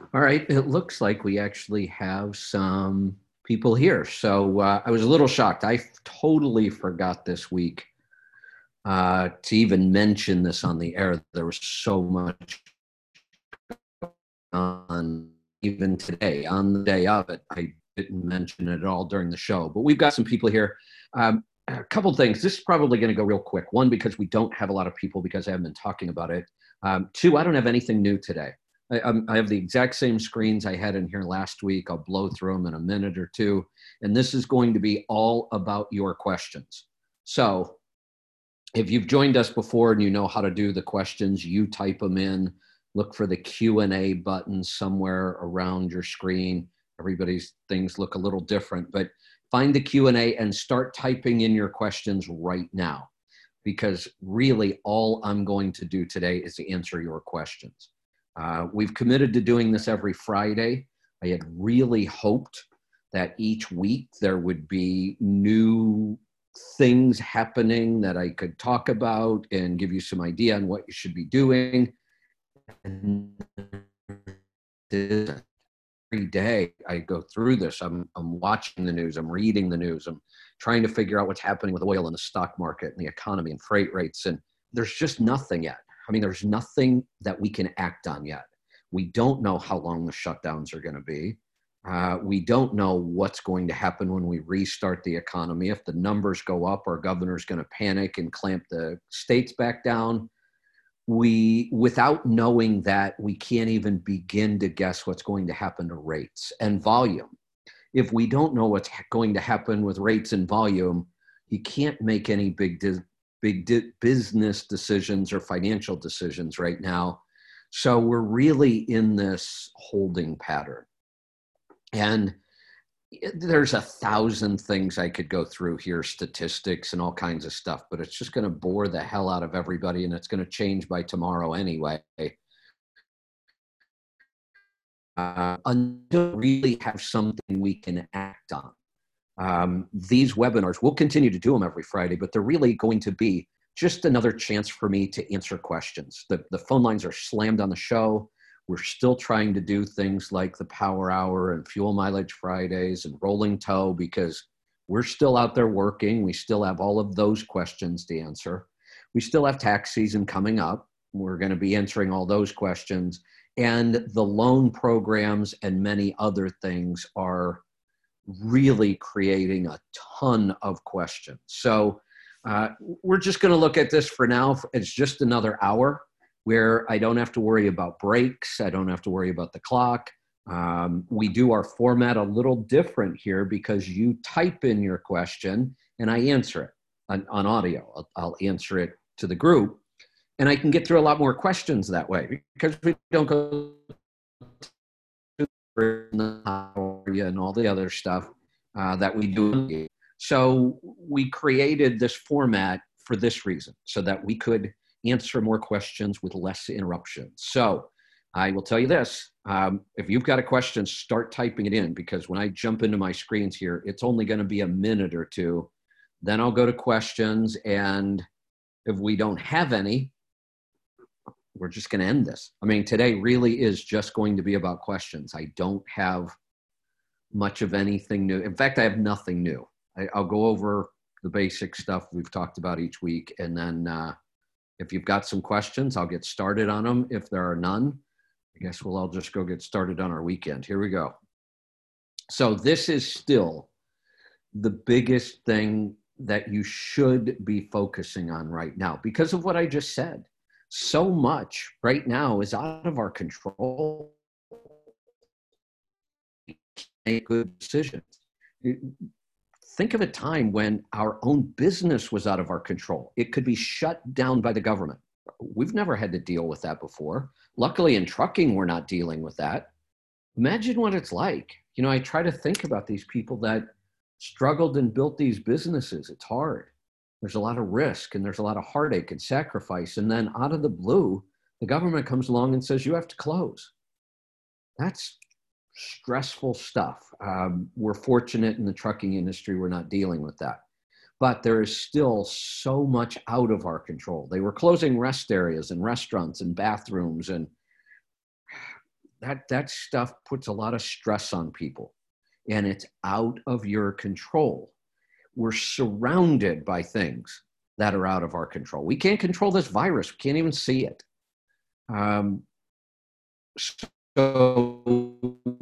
All right, it looks like we actually have some people here. So I was a little shocked. I totally forgot this week to even mention this on the air. There was so much on even today, on the day of it. I didn't mention it at all during the show, but we've got some people here. A couple things. This is probably going to go real quick. One, because we don't have a lot of people because I haven't been talking about it. Two, I don't have anything new today. I have the exact same screens I had in here last week. I'll blow through them in a minute or two. And this is going to be all about your questions. So if you've joined us before and you know how to do the questions, you type them in, look for the Q&A button somewhere around your screen. Everybody's things look a little different, but find the Q&A and start typing in your questions right now, because really all I'm going to do today is to answer your questions. We've committed to doing this every Friday. I had really hoped that each week there would be new things happening that I could talk about and give you some idea on what you should be doing. And every day I go through this. I'm watching the news. I'm reading the news. I'm trying to figure out what's happening with oil in the stock market and the economy and freight rates. And there's just nothing yet. I mean, there's nothing that we can act on yet. We don't know how long the shutdowns are going to be. We don't know what's going to happen when we restart the economy. If the numbers go up, our governor's going to panic and clamp the states back down. Without knowing that, we can't even begin to guess what's going to happen to rates and volume. If we don't know what's going to happen with rates and volume, you can't make any big business decisions or financial decisions right now. So we're really in this holding pattern. And there's 1,000 things I could go through here, statistics and all kinds of stuff, but it's just going to bore the hell out of everybody, and it's going to change by tomorrow anyway. Until we really have something we can act on. These webinars, we'll continue to do them every Friday, but they're really going to be just another chance for me to answer questions. The phone lines are slammed on the show. We're still trying to do things like the Power Hour and Fuel Mileage Fridays and Rolling Toe, because we're still out there working. We still have all of those questions to answer. We still have tax season coming up. We're going to be answering all those questions. And the loan programs and many other things are really creating a ton of questions. So we're just going to look at this for now. It's just another hour where I don't have to worry about breaks. I don't have to worry about the clock. We do our format a little different here because you type in your question and I answer it on audio. I'll answer it to the group, and I can get through a lot more questions that way because we don't go and all the other stuff that we do. So we created this format for this reason, so that we could answer more questions with less interruptions. So I will tell you this, if you've got a question, start typing it in, because when I jump into my screens here, it's only going to be a minute or two. Then I'll go to questions, and if we don't have any, we're just going to end this. I mean, today really is just going to be about questions. I don't have much of anything new. In fact, I have nothing new. I'll go over the basic stuff we've talked about each week, and then if you've got some questions, I'll get started on them. If there are none, I guess we'll all just go get started on our weekend. Here we go. So this is still the biggest thing that you should be focusing on right now because of what I just said. So much right now is out of our control. Make good decisions. Think of a time when our own business was out of our control. It could be shut down by the government. We've never had to deal with that before. Luckily, in trucking, we're not dealing with that. Imagine what it's like. You know, I try to think about these people that struggled and built these businesses. It's hard. There's a lot of risk, and there's a lot of heartache and sacrifice. And then out of the blue, the government comes along and says, you have to close. That's stressful stuff. We're fortunate in the trucking industry, we're not dealing with that. But there is still so much out of our control. They were closing rest areas and restaurants and bathrooms, and that stuff puts a lot of stress on people, and it's out of your control. We're surrounded by things that are out of our control. We can't control this virus. We can't even see it. So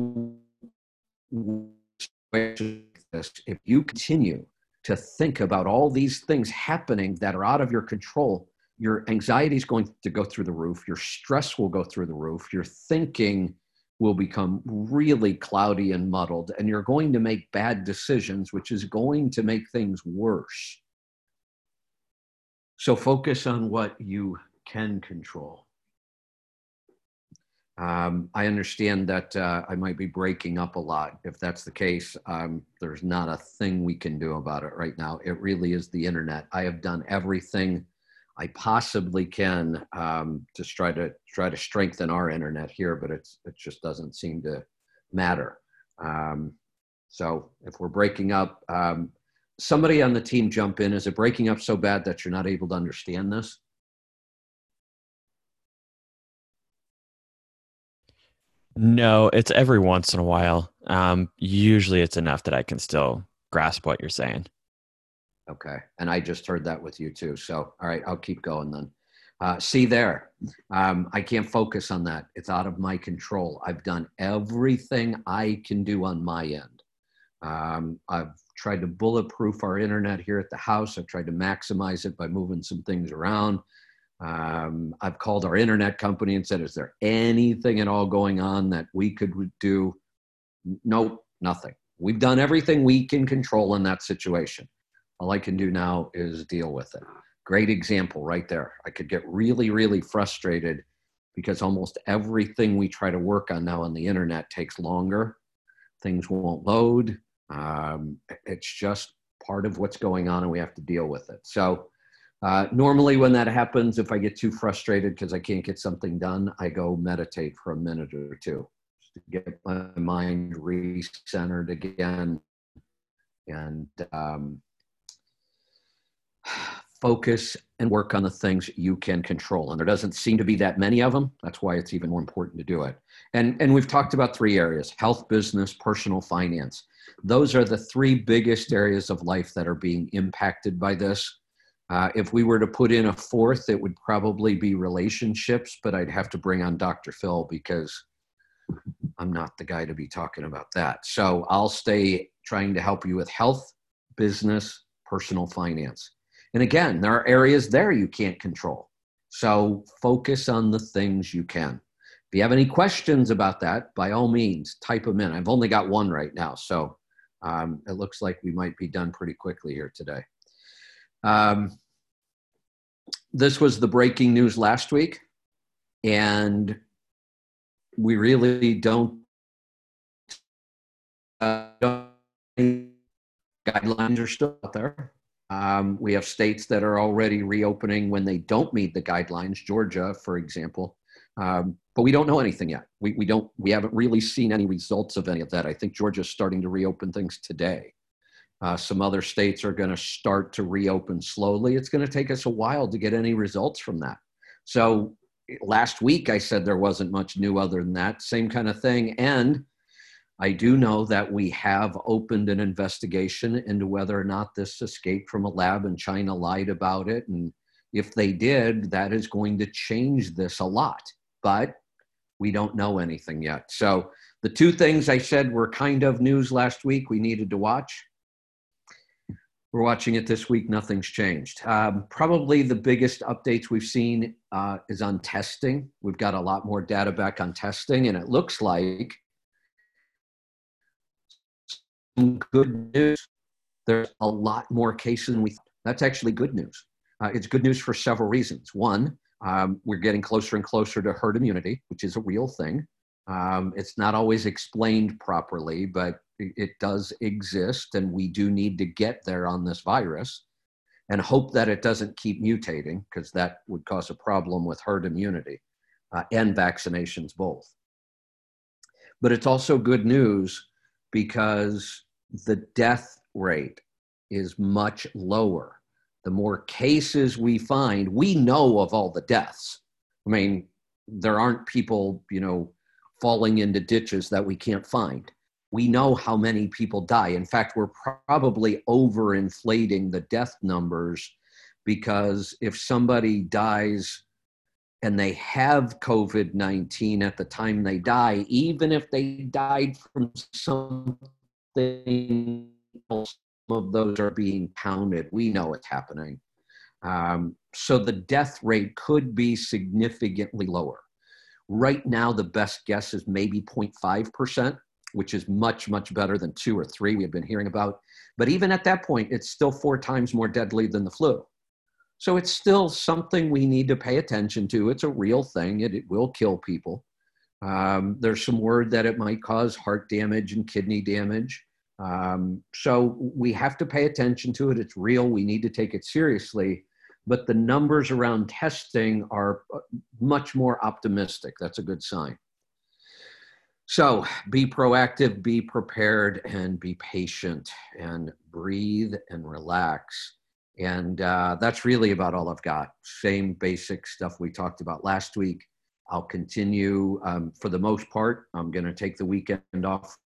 if you continue to think about all these things happening that are out of your control, your anxiety is going to go through the roof. Your stress will go through the roof. Your thinking will become really cloudy and muddled, and you're going to make bad decisions, which is going to make things worse. So focus on what you can control. I understand that I might be breaking up a lot. If that's the case, there's not a thing we can do about it right now. It really is the internet. I have done everything I possibly can to try to strengthen our internet here, but it just doesn't seem to matter. So if we're breaking up, somebody on the team jump in. Is it breaking up so bad that you're not able to understand this? No, it's every once in a while. Usually it's enough that I can still grasp what you're saying. Okay. And I just heard that with you too. So, all right, I'll keep going then. See there, I can't focus on that. It's out of my control. I've done everything I can do on my end. I've tried to bulletproof our internet here at the house. I've tried to maximize it by moving some things around. I've called our internet company and said, is there anything at all going on that we could do? Nope, nothing. We've done everything we can control in that situation. All I can do now is deal with it. Great example right there. I could get really, really frustrated because almost everything we try to work on now on the internet takes longer. Things won't load. It's just part of what's going on and we have to deal with it. So normally when that happens, if I get too frustrated because I can't get something done, I go meditate for a minute or two just to get my mind re-centered again and focus and work on the things you can control. And there doesn't seem to be that many of them. That's why it's even more important to do it. And we've talked about three areas: health, business, personal finance. Those are the three biggest areas of life that are being impacted by this. If we were to put in a fourth, it would probably be relationships, but I'd have to bring on Dr. Phil because I'm not the guy to be talking about that. So I'll stay trying to help you with health, business, personal finance. And again, there are areas there you can't control. So focus on the things you can. If you have any questions about that, by all means, type them in. I've only got one right now. So it looks like we might be done pretty quickly here today. This was the breaking news last week, and we really don't guidelines are still out there. We have states that are already reopening when they don't meet the guidelines, Georgia, for example. But we don't know anything yet. We haven't really seen any results of any of that. I think Georgia's starting to reopen things today. Some other states are going to start to reopen slowly. It's going to take us a while to get any results from that. So last week I said there wasn't much new other than that, same kind of thing. And I do know that we have opened an investigation into whether or not this escaped from a lab and China lied about it. And if they did, that is going to change this a lot. But we don't know anything yet. So the two things I said were kind of news last week we needed to watch. We're watching it this week. Nothing's changed. Probably the biggest updates we've seen is on testing. We've got a lot more data back on testing, and it looks like some good news. There's a lot more cases than we thought. That's actually good news. It's good news for several reasons. One, we're getting closer and closer to herd immunity, which is a real thing. It's not always explained properly, but it does exist, and we do need to get there on this virus and hope that it doesn't keep mutating, because that would cause a problem with herd immunity and vaccinations both. But it's also good news because the death rate is much lower. The more cases we find, we know of all the deaths. I mean, there aren't people, falling into ditches that we can't find. We know how many people die. In fact, we're probably overinflating the death numbers, because if somebody dies and they have COVID-19 at the time they die, even if they died from something else, some of those are being counted. We know it's happening. So the death rate could be significantly lower. Right now, the best guess is maybe 0.5%, which is much, much better than 2 or 3 we have been hearing about. But even at that point, it's still 4 times more deadly than the flu. So it's still something we need to pay attention to. It's a real thing. It will kill people. There's some word that it might cause heart damage and kidney damage. So we have to pay attention to it. It's real. We need to take it seriously. But the numbers around testing are much more optimistic. That's a good sign. So be proactive, be prepared, and be patient, and breathe and relax. And that's really about all I've got. Same basic stuff we talked about last week. I'll continue for the most part. I'm going to take the weekend off.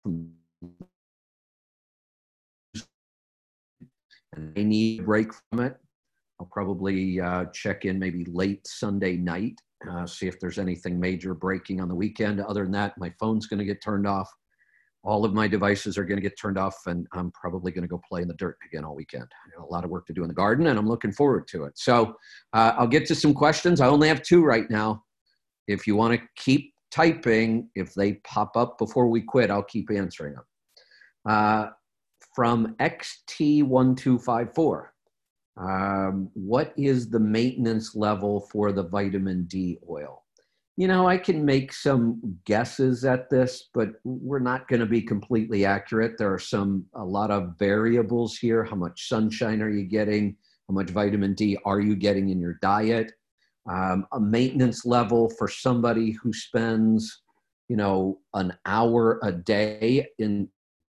And I need a break from it. I'll probably check in maybe late Sunday night, see if there's anything major breaking on the weekend. Other than that, my phone's going to get turned off. All of my devices are going to get turned off, and I'm probably going to go play in the dirt again all weekend. I got a lot of work to do in the garden, and I'm looking forward to it. So I'll get to some questions. I only have 2 right now. If you want to keep typing, if they pop up before we quit, I'll keep answering them. From XT1254. What is the maintenance level for the vitamin D oil? You know, I can make some guesses at this, but we're not going to be completely accurate. There are a lot of variables here. How much sunshine are you getting? How much vitamin D are you getting in your diet? A maintenance level for somebody who spends, you know, an hour a day in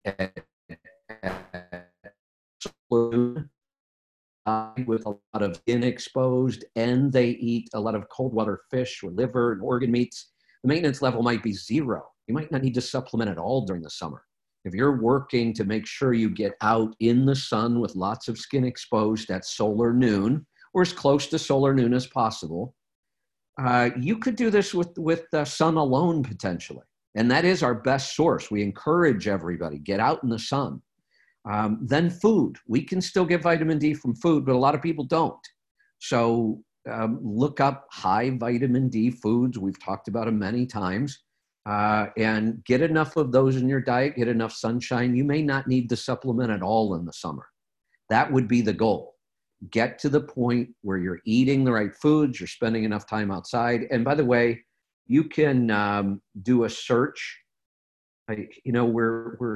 with a lot of skin exposed, and they eat a lot of cold water fish or liver and organ meats, the maintenance level might be 0. You might not need to supplement at all during the summer. If you're working to make sure you get out in the sun with lots of skin exposed at solar noon, or as close to solar noon as possible, you could do this with sun alone potentially. And that is our best source. We encourage everybody, get out in the sun. Then food. We can still get vitamin D from food, but a lot of people don't. So look up high vitamin D foods. We've talked about them many times. And get enough of those in your diet, get enough sunshine. You may not need to supplement at all in the summer. That would be the goal. Get to the point where you're eating the right foods, you're spending enough time outside. And by the way, you can do a search. We're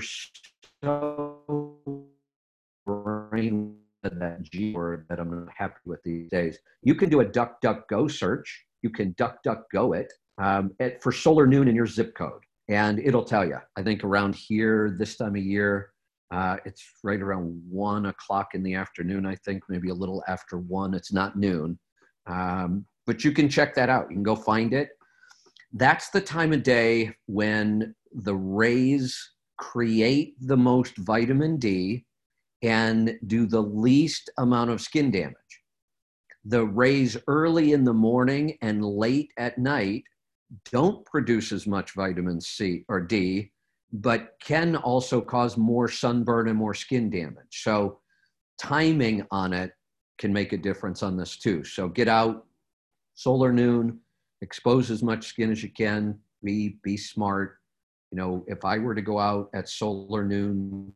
so brain that G word that I'm not happy with these days. You can do a DuckDuckGo search. You can DuckDuckGo it for solar noon in your zip code, and it'll tell you. I think around here this time of year, it's right around 1 o'clock in the afternoon. I think maybe a little after 1. It's not noon, but you can check that out. You can go find it. That's the time of day when the rays create the most vitamin D and do the least amount of skin damage. The rays early in the morning and late at night don't produce as much vitamin C or D, but can also cause more sunburn and more skin damage. So timing on it can make a difference on this too. So get out, solar noon, expose as much skin as you can, be smart. You know, if I were to go out at solar noon,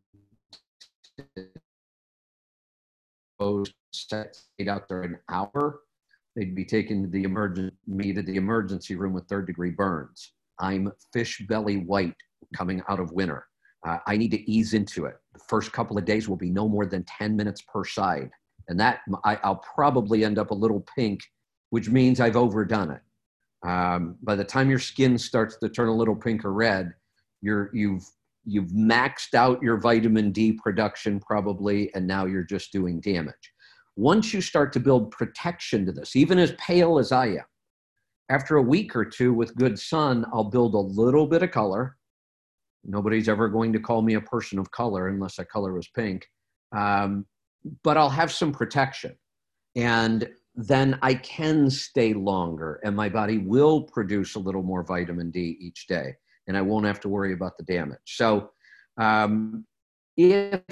stayed out there an hour, they'd be taken to me to the emergency room with 3rd-degree burns. I'm fish belly white coming out of winter. I need to ease into it. The first couple of days will be no more than 10 minutes per side. And that I'll probably end up a little pink, which means I've overdone it. By the time your skin starts to turn a little pink or red, you've maxed out your vitamin D production probably, and now you're just doing damage. Once you start to build protection to this, even as pale as I am, After a week or two with good sun, I'll build a little bit of color. Nobody's ever going to call me a person of color unless that color was pink. But I'll have some protection. And then I can stay longer and my body will produce a little more vitamin D each day. And I won't have to worry about the damage. So if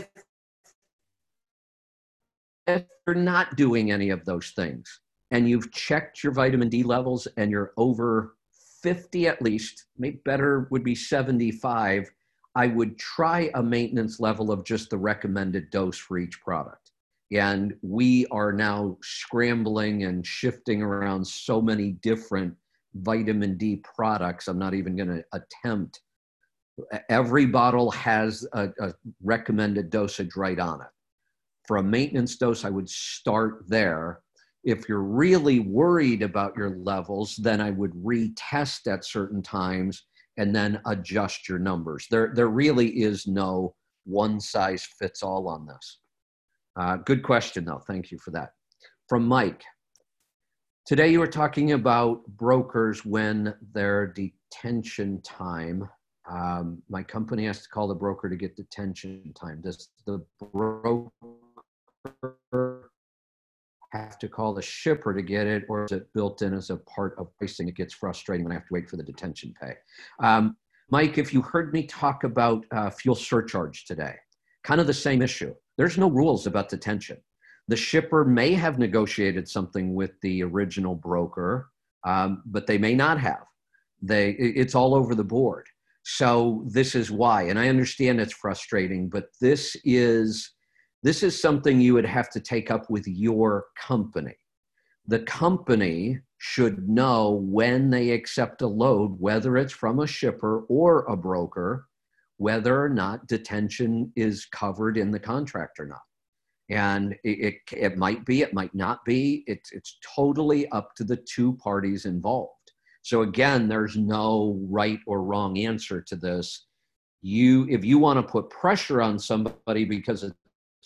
you're not doing any of those things and you've checked your vitamin D levels and you're over 50 at least, maybe better would be 75, I would try a maintenance level of just the recommended dose for each product. And we are now scrambling and shifting around so many different vitamin D products. I'm not even going to attempt. Every bottle has a recommended dosage right on it. For a maintenance dose, I would start there. If you're really worried about your levels, then I would retest at certain times and then adjust your numbers. There really is no one size fits all on this. Good question, though. Thank you for that. From Mike. Today you were talking about brokers when their detention time. My company has to call the broker to get detention time. Does the broker have to call the shipper to get it, or is it built in as a part of pricing? It gets frustrating when I have to wait for the detention pay. Mike, if you heard me talk about fuel surcharge today, kind of the same issue. There's no rules about detention. The shipper may have negotiated something with the original broker, but they may not have. It's all over the board. So this is why, and I understand it's frustrating, but this is something you would have to take up with your company. The company should know when they accept a load, whether it's from a shipper or a broker, whether or not detention is covered in the contract or not. And it might be, it might not be. It's totally up to the two parties involved. So again, there's no right or wrong answer to this. If you want to put pressure on somebody because it's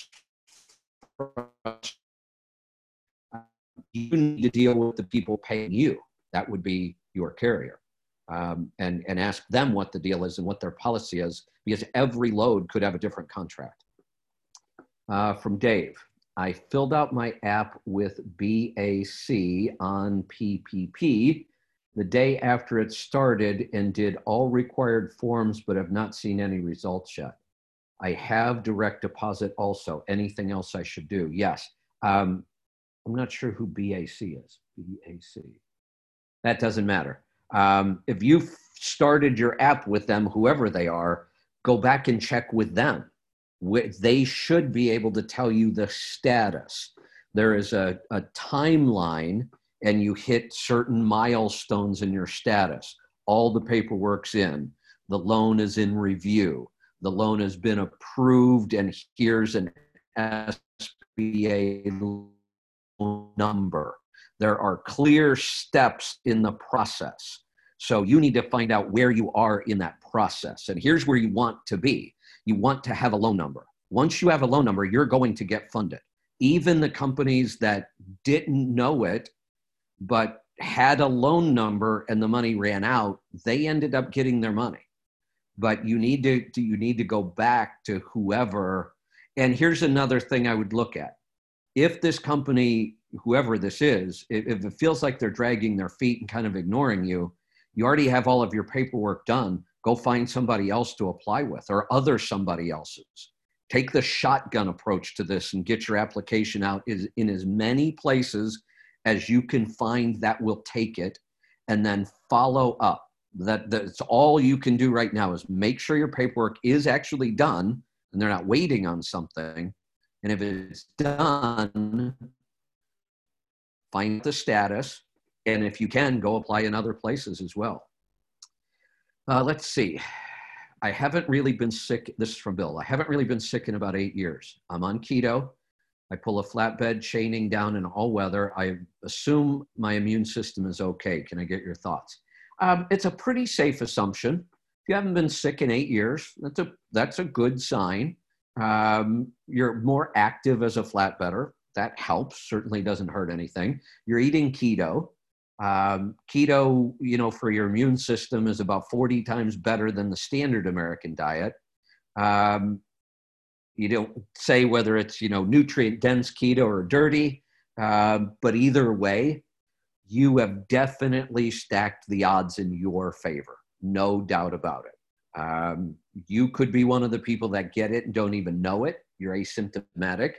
you need to deal with the people paying you. That would be your carrier. And ask them what the deal is and what their policy is, because every load could have a different contract. From Dave, I filled out my app with BAC on PPP the day after it started and did all required forms, but have not seen any results yet. I have direct deposit also. Anything else I should do? Yes. I'm not sure who BAC is. BAC. That doesn't matter. If you've started your app with them, whoever they are, go back and check with them. They should be able to tell you the status. There is a timeline and you hit certain milestones in your status. All the paperwork's in. The loan is in review. The loan has been approved and here's an SBA loan number. There are clear steps in the process. So you need to find out where you are in that process. And here's where you want to be. You want to have a loan number. Once you have a loan number, you're going to get funded. Even the companies that didn't know it, but had a loan number and the money ran out, they ended up getting their money. But you need to go back to whoever. And here's another thing I would look at. If this company, whoever this is, if it feels like they're dragging their feet and kind of ignoring you, you already have all of your paperwork done. Go find somebody else to apply with or other somebody else's. Take the shotgun approach to this and get your application out in as many places as you can find that will take it, and then follow up. That's all you can do right now is make sure your paperwork is actually done and they're not waiting on something. And if it's done, find the status. And if you can, go apply in other places as well. Let's see. I haven't really been sick. This is from Bill. I haven't really been sick in about 8 years. I'm on keto. I pull a flatbed chaining down in all weather. I assume my immune system is okay. Can I get your thoughts? It's a pretty safe assumption. If you haven't been sick in 8 years, that's a good sign. You're more active as a flatbedder. That helps. Certainly doesn't hurt anything. You're eating keto. Keto, for your immune system is about 40 times better than the standard American diet. You don't say whether it's, nutrient dense keto or dirty, but either way, you have definitely stacked the odds in your favor. No doubt about it. You could be one of the people that get it and don't even know it. You're asymptomatic.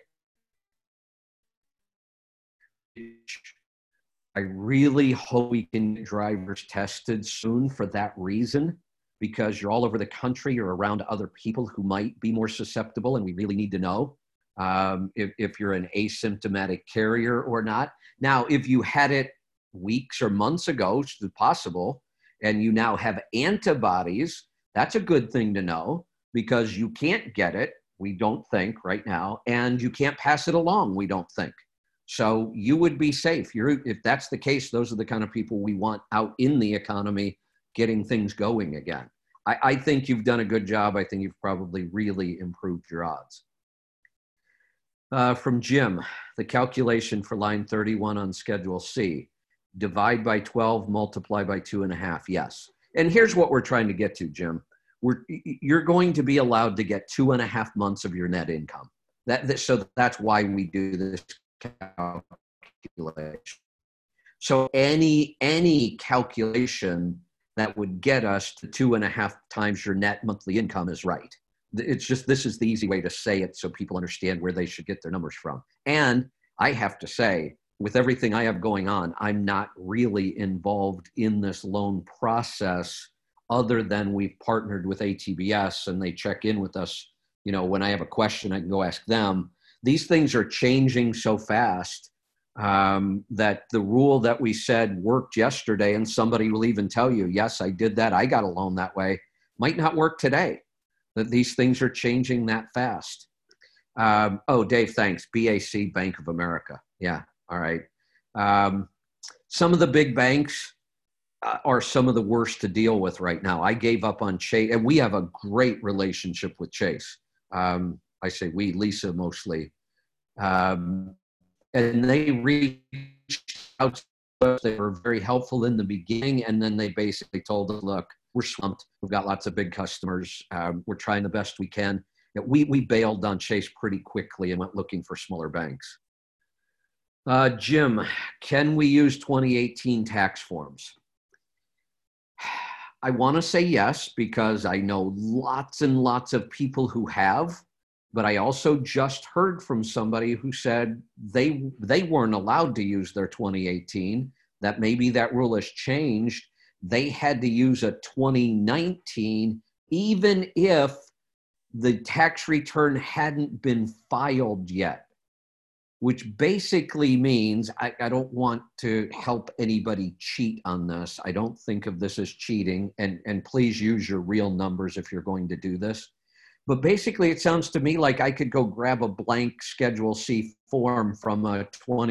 I really hope we can get drivers tested soon for that reason, because you're all over the country, you're around other people who might be more susceptible, and we really need to know if you're an asymptomatic carrier or not. Now, if you had it weeks or months ago, which is possible, and you now have antibodies, that's a good thing to know, because you can't get it, we don't think right now, and you can't pass it along, we don't think. So you would be safe. If that's the case, those are the kind of people we want out in the economy, getting things going again. I think you've done a good job. I think you've probably really improved your odds. From Jim, the calculation for line 31 on Schedule C, divide by 12, multiply by 2.5. Yes. And here's what we're trying to get to, Jim. You're going to be allowed to get 2.5 months of your net income. So that's why we do this calculation. So any calculation that would get us to 2.5 times your net monthly income is right. It's just, this is the easy way to say it so people understand where they should get their numbers from. And I have to say, with everything I have going on, I'm not really involved in this loan process, other than we've partnered with ATBS and they check in with us. When I have a question, I can go ask them. These things are changing so fast that the rule that we said worked yesterday, and somebody will even tell you, yes, I did that, I got a loan that way, might not work today. That these things are changing that fast. Dave, thanks. BAC, Bank of America. Yeah, all right. Some of the big banks are some of the worst to deal with right now. I gave up on Chase, and we have a great relationship with Chase. I say we, Lisa mostly. And they reached out to us. They were very helpful in the beginning, and then they basically told us, look, we're swamped. We've got lots of big customers. We're trying the best we can. We bailed on Chase pretty quickly and went looking for smaller banks. Jim, can we use 2018 tax forms? I want to say yes, because I know lots and lots of people who have, but I also just heard from somebody who said they weren't allowed to use their 2018, that maybe that rule has changed. They had to use a 2019, even if the tax return hadn't been filed yet, which basically means I don't want to help anybody cheat on this. I don't think of this as cheating, and please use your real numbers if you're going to do this. But basically, it sounds to me like I could go grab a blank Schedule C form from a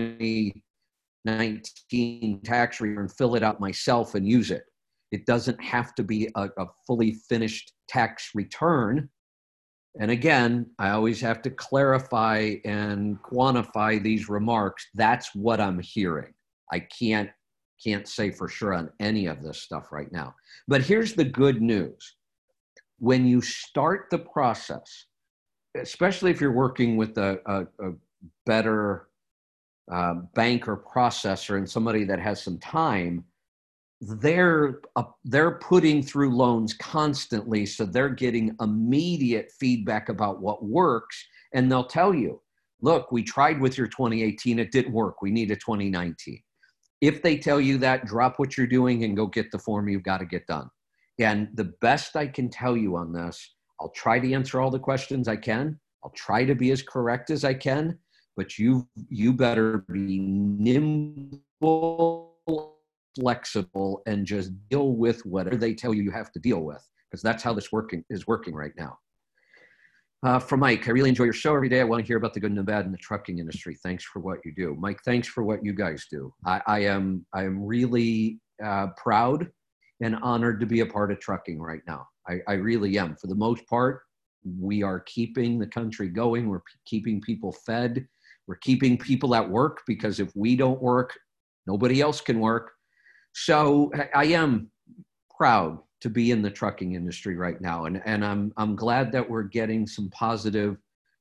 2019 tax return, fill it out myself, and use it. It doesn't have to be a fully finished tax return. And again, I always have to clarify and quantify these remarks. That's what I'm hearing. I can't say for sure on any of this stuff right now. But here's the good news. When you start the process, especially if you're working with a better bank or processor and somebody that has some time, they're putting through loans constantly, so they're getting immediate feedback about what works, and they'll tell you, look, we tried with your 2018, it didn't work, we need a 2019. If they tell you that, drop what you're doing and go get the form you've got to get done. And the best I can tell you on this, I'll try to answer all the questions I can, I'll try to be as correct as I can, but you better be nimble, flexible, and just deal with whatever they tell you have to deal with, because that's how this is working right now. From Mike, I really enjoy your show every day. I want to hear about the good and the bad in the trucking industry. Thanks for what you do. Mike, thanks for what you guys do. I am really proud and honored to be a part of trucking right now. I really am. For the most part, we are keeping the country going. We're keeping people fed. We're keeping people at work, because if we don't work, nobody else can work. So I am proud to be in the trucking industry right now, and I'm glad that we're getting some positive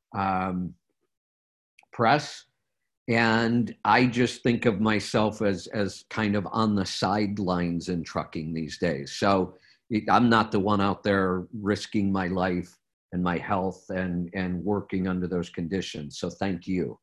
press. And I just think of myself as kind of on the sidelines in trucking these days. So I'm not the one out there risking my life and my health and working under those conditions. So thank you.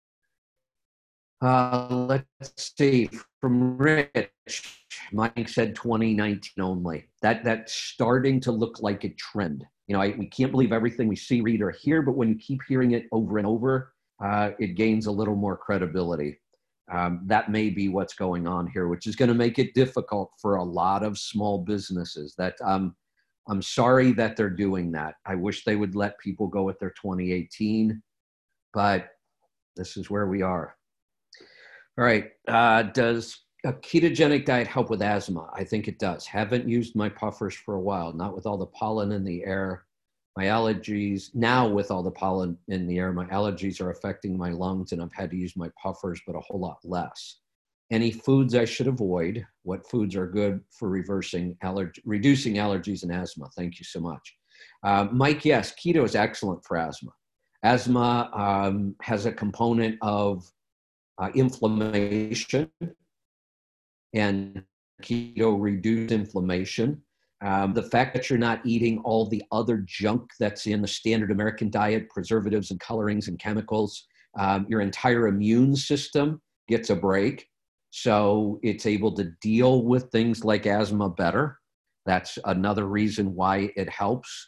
Let's see, from Rich, Mike said 2019 only. That's starting to look like a trend. You know, we can't believe everything we see, read, or hear, but when you keep hearing it over and over, it gains a little more credibility. That may be what's going on here, which is going to make it difficult for a lot of small businesses. That I'm sorry that they're doing that. I wish they would let people go with their 2018, but this is where we are. All right. Does a ketogenic diet help with asthma? I think it does. Haven't used my puffers for a while, not with all the pollen in the air. My allergies, now with all the pollen in the air, my allergies are affecting my lungs and I've had to use my puffers, but a whole lot less. Any foods I should avoid? What foods are good for reducing allergies and asthma? Thank you so much. Mike, yes, keto is excellent for asthma. Asthma has a component of inflammation, and keto reduces inflammation. The fact that you're not eating all the other junk that's in the standard American diet, preservatives and colorings and chemicals, your entire immune system gets a break. So it's able to deal with things like asthma better. That's another reason why it helps.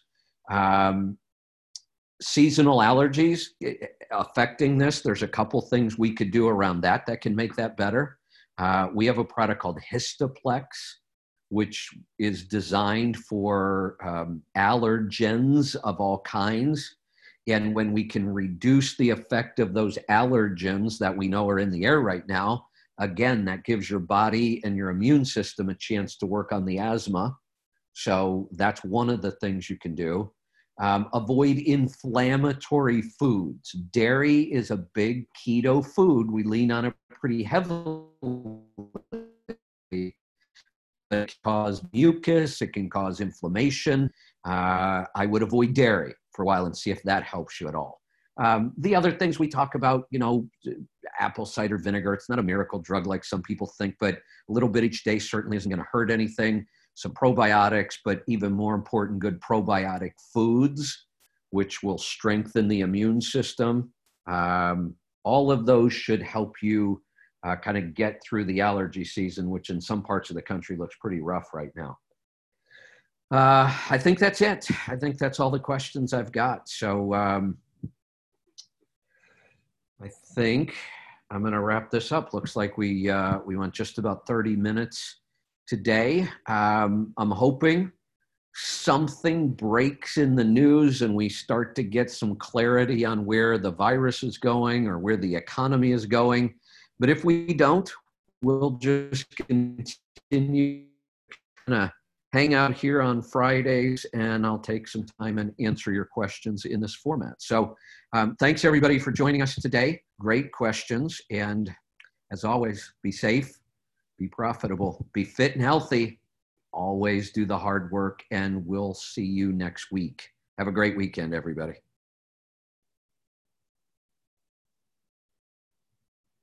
Seasonal allergies affecting this, there's a couple things we could do around that can make that better. We have a product called Histoplex, which is designed for allergens of all kinds. And when we can reduce the effect of those allergens that we know are in the air right now, again, that gives your body and your immune system a chance to work on the asthma. So that's one of the things you can do. Avoid inflammatory foods. Dairy is a big keto food. We lean on it pretty heavily. It can cause mucus. It can cause inflammation. I would avoid dairy for a while and see if that helps you at all. The other things we talk about, you know, apple cider vinegar, it's not a miracle drug like some people think, but a little bit each day certainly isn't going to hurt anything. Some probiotics, but even more important, good probiotic foods, which will strengthen the immune system. All of those should help you kind of get through the allergy season, which in some parts of the country looks pretty rough right now. I think that's it. I think that's all the questions I've got. So I think I'm going to wrap this up. Looks like we went just about 30 minutes today. I'm hoping something breaks in the news and we start to get some clarity on where the virus is going or where the economy is going. But if we don't, we'll just continue to hang out here on Fridays and I'll take some time and answer your questions in this format. So thanks everybody for joining us today. Great questions. And as always, be safe, be profitable, be fit and healthy, always do the hard work, and we'll see you next week. Have a great weekend, everybody.